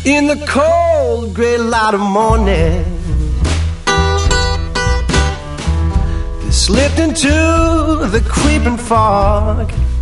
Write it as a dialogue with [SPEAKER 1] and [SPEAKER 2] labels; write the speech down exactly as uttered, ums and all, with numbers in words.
[SPEAKER 1] in the cold gray light of morning. They slipped into the creeping fog.